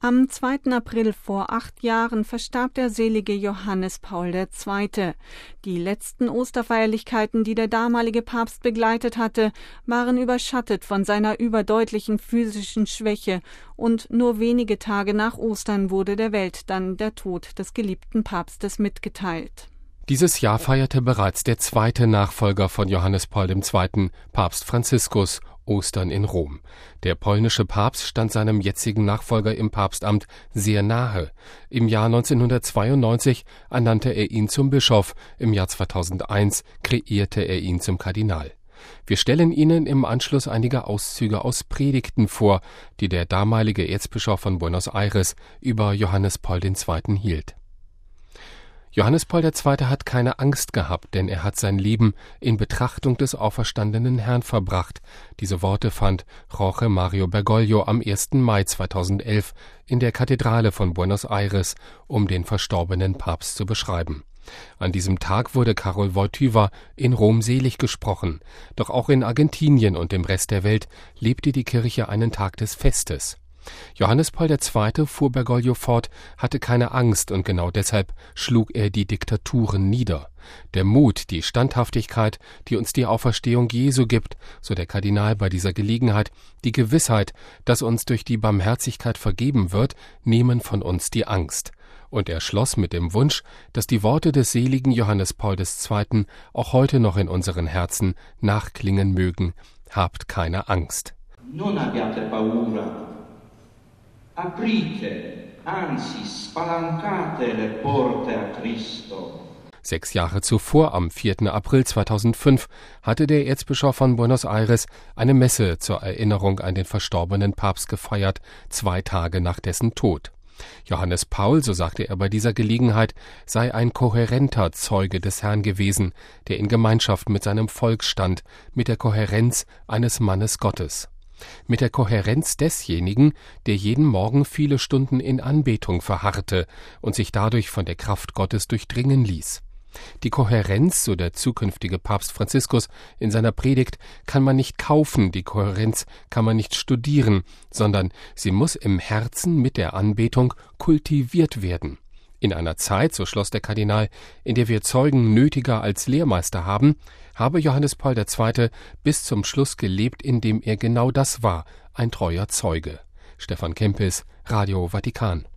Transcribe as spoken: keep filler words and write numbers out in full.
Am zweiten April vor acht Jahren verstarb der selige Johannes Paul der Zweite. Die letzten Osterfeierlichkeiten, die der damalige Papst begleitet hatte, waren überschattet von seiner überdeutlichen physischen Schwäche, und nur wenige Tage nach Ostern wurde der Welt dann der Tod des geliebten Papstes mitgeteilt. Dieses Jahr feierte bereits der zweite Nachfolger von Johannes Paul der Zweite., Papst Franziskus, Ostern in Rom. Der polnische Papst stand seinem jetzigen Nachfolger im Papstamt sehr nahe. Im Jahr neunzehnhundertzweiundneunzig ernannte er ihn zum Bischof, im Jahr zweitausendeins kreierte er ihn zum Kardinal. Wir stellen Ihnen im Anschluss einige Auszüge aus Predigten vor, die der damalige Erzbischof von Buenos Aires über Johannes Paul der Zweite. hielt. Johannes Paul der Zweite. hat keine Angst gehabt, denn er hat sein Leben in Betrachtung des auferstandenen Herrn verbracht. Diese Worte fand Jorge Mario Bergoglio am ersten Mai zweitausendelf in der Kathedrale von Buenos Aires, um den verstorbenen Papst zu beschreiben. An diesem Tag wurde Karol Wojtyła in Rom selig gesprochen. Doch auch in Argentinien und dem Rest der Welt lebte die Kirche einen Tag des Festes. Johannes Paul der Zweite., fuhr Bergoglio fort, hatte keine Angst, und genau deshalb schlug er die Diktaturen nieder. Der Mut, die Standhaftigkeit, die uns die Auferstehung Jesu gibt, so der Kardinal bei dieser Gelegenheit, die Gewissheit, dass uns durch die Barmherzigkeit vergeben wird, nehmen von uns die Angst. Und er schloss mit dem Wunsch, dass die Worte des seligen Johannes Paul der Zweite. auch heute noch in unseren Herzen nachklingen mögen: Habt keine Angst. Non abbiate paura. Aprite, anzi spalancate le porte a Cristo. Sechs Jahre zuvor, am vierten April zweitausendfünf, hatte der Erzbischof von Buenos Aires eine Messe zur Erinnerung an den verstorbenen Papst gefeiert, zwei Tage nach dessen Tod. Johannes Paul, so sagte er bei dieser Gelegenheit, sei ein kohärenter Zeuge des Herrn gewesen, der in Gemeinschaft mit seinem Volk stand, mit der Kohärenz eines Mannes Gottes. Mit der Kohärenz desjenigen, der jeden Morgen viele Stunden in Anbetung verharrte und sich dadurch von der Kraft Gottes durchdringen ließ. Die Kohärenz, so der zukünftige Papst Franziskus in seiner Predigt, kann man nicht kaufen, die Kohärenz kann man nicht studieren, sondern sie muss im Herzen mit der Anbetung kultiviert werden. In einer Zeit, so schloss der Kardinal, in der wir Zeugen nötiger als Lehrmeister haben, habe Johannes Paul der Zweite. bis zum Schluss gelebt, indem er genau das war, ein treuer Zeuge. Stefan Kempis, Radio Vatikan.